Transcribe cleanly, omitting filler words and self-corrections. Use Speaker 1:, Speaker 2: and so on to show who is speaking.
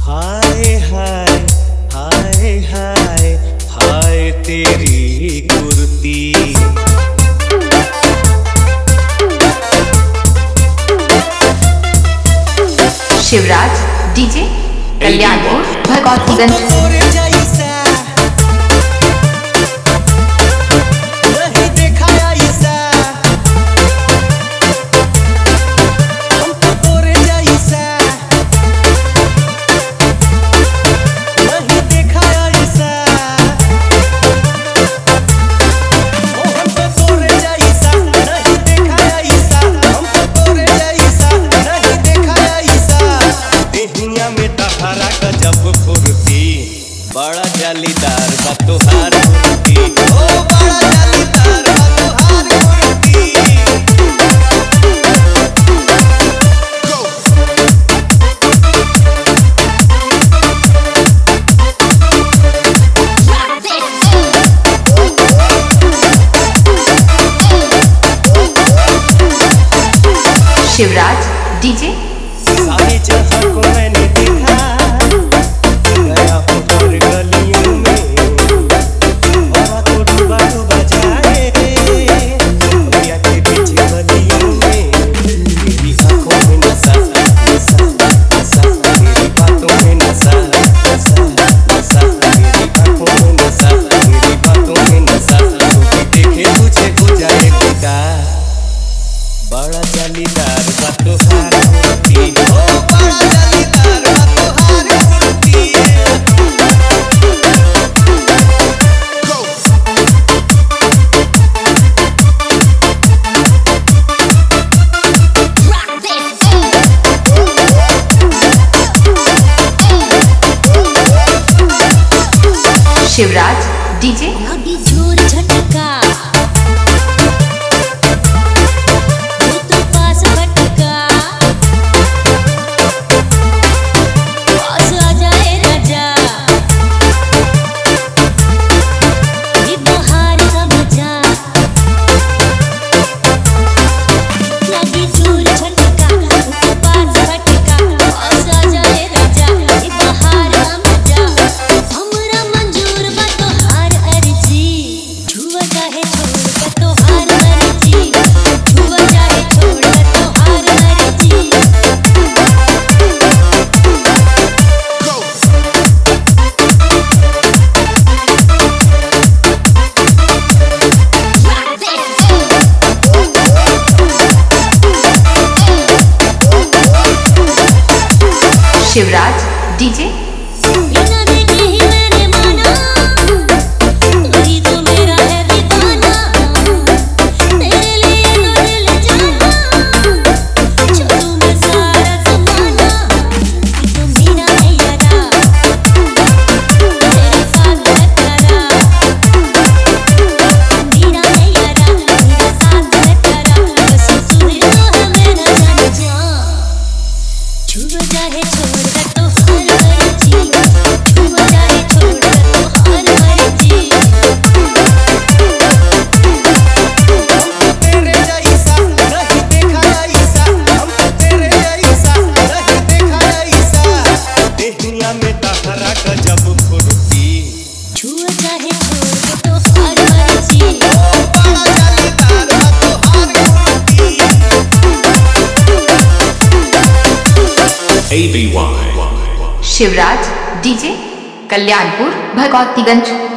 Speaker 1: हाय हाय हाय हाय हाय तेरी कुर्ती।
Speaker 2: शिवराज डीजे कल्याणपुर भगवतीगंज।
Speaker 1: बड़ा जालीदार बा तोहार कुर्ती, ओ बड़ा जालीदार बा तोहार कुर्ती।
Speaker 2: शिवराज डीजे।
Speaker 1: सारे जहां को मैंने देखा, गया हूँ हर गलियों में, हवा को डूबा डूबा जाए दुनिया के पीछे गलियों में। मेरी आंखों में नशा नशा नशा, मेरी बातों में नशा नशा नशा, मेरी आंखों में नशा, मेरी बातों में नशा। कोई देखे तुझे हो जाए फिदा, बड़ा जालीदार बा तोहार कुर्ती, ओ बड़ा जालीदार बा तोहार कुर्ती।
Speaker 2: शिवराज डीजे।
Speaker 3: लगी जोर झटका, पास भटका, पास आ जाए राजा, ये बहार का मजा। लगी जोर झटका, पास भटका, पास आ जाए राजा, ये बहार का मजा। हमरा मंजूर बा तोहार अर्जी, छुआ चाहे छोड़ तोहार अर्जी, छुआ चाहे छोड़ तोहार अर्जी।
Speaker 2: शिवराज डीजे।
Speaker 3: बिना देखे ही मैंने माना, वही तो मेरा है दीवाना। तेरे लिए तो दिल जाना, छोड़ूं मैं सारा ज़माना। ये तो मेरा है यारा, तेरे साथ है प्यारा। मेरा है यारा, मेरे साथ है प्यारा, बस सुने तो है मेरा जान जा। छुआ चाहे छोड़ तोहार अर्जी, छुआ चाहे छोड़ तोहार अर्जी।
Speaker 1: तेरे जैसा नहीं देखा ऐसा, हमको तेरे जैसा नहीं देखा ऐसा। दुनिया में तहरा गजब फुर्ती,
Speaker 3: छुआ चाहे छोड़ तोहार अर्जी।
Speaker 1: ओ बड़ा जालीदार बा तोहार कुर्ती।
Speaker 2: शिवराज डीजे कल्याणपुर भगवतीगंज।